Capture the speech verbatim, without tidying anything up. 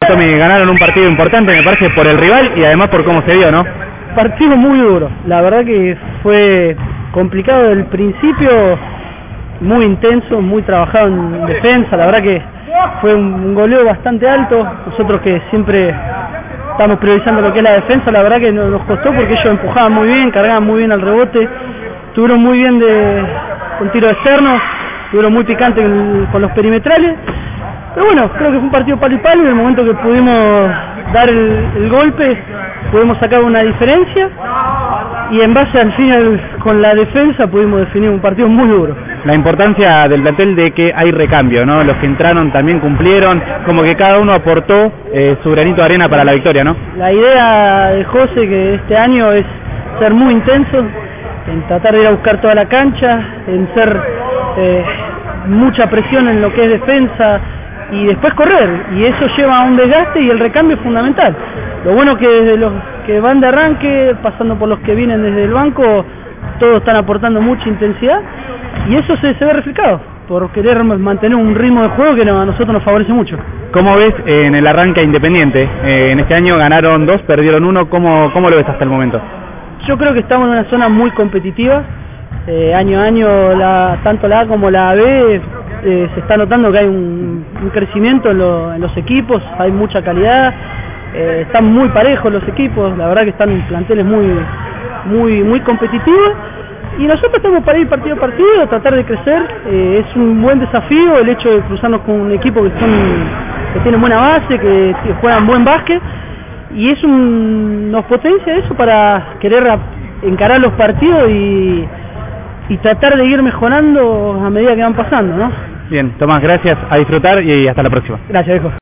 Tommy, ganaron un partido importante, me parece, por el rival y además por cómo se dio, ¿no? Partido muy duro, la verdad que fue complicado desde el principio, muy intenso, muy trabajado en defensa, la verdad que fue un goleo bastante alto. Nosotros que siempre estamos priorizando lo que es la defensa, la verdad que nos costó porque ellos empujaban muy bien, cargaban muy bien al rebote, estuvieron muy bien de, con tiro externo, estuvieron muy picantes con los perimetrales, pero bueno, creo que fue un partido palo y palo y en el momento que pudimos dar el, el golpe, pudimos sacar una diferencia y en base al final con la defensa pudimos definir un partido muy duro. La importancia del plantel de que hay recambio, ¿no? Los que entraron también cumplieron, como que cada uno aportó eh, su granito de arena para la victoria, ¿no? La idea de José que este año es ser muy intenso, en tratar de ir a buscar toda la cancha, en ser eh, mucha presión en lo que es defensa y después correr, y eso lleva a un desgaste y el recambio es fundamental. Lo bueno que desde los que van de arranque, pasando por los que vienen desde el banco, todos están aportando mucha intensidad y eso se, se ve reflejado por querer mantener un ritmo de juego que no, a nosotros nos favorece mucho. ¿Cómo ves eh, en el arranque Independiente? Eh, en este año ganaron dos, perdieron uno, ¿cómo, cómo lo ves hasta el momento? Yo creo que estamos en una zona muy competitiva, eh, año a año la, tanto la A como la B eh, se está notando que hay un, un crecimiento en, lo, en los equipos, hay mucha calidad, eh, están muy parejos los equipos, la verdad que están en planteles muy, muy, muy competitivos y nosotros estamos para ir partido a partido, tratar de crecer, eh, es un buen desafío el hecho de cruzarnos con un equipo que, son, que tiene buena base, que, que juegan buen básquet y es un, nos potencia eso para querer encarar los partidos y, y tratar de ir mejorando a medida que van pasando, ¿no? Bien, Tomás, gracias, a disfrutar y hasta la próxima. Gracias, viejo.